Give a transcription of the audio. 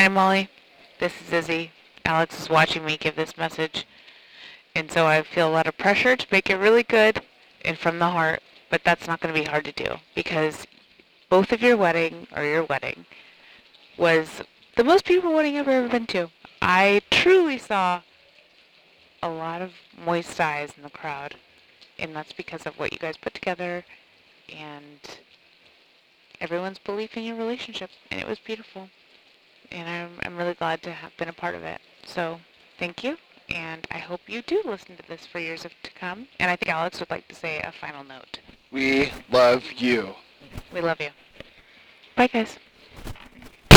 Hi, Molly. This is Izzy. Alex is watching me give this message, and so I feel a lot of pressure to make it really good and from the heart, but that's not going to be hard to do because both of your wedding was the most beautiful wedding I've ever been to. I truly saw a lot of moist eyes in the crowd, and that's because of what you guys put together and everyone's belief in your relationship, and it was beautiful. And I'm really glad to have been a part of it. So thank you, and I hope you do listen to this for to come. And I think Alex would like to say a final note. We love you. We love you. Bye, guys.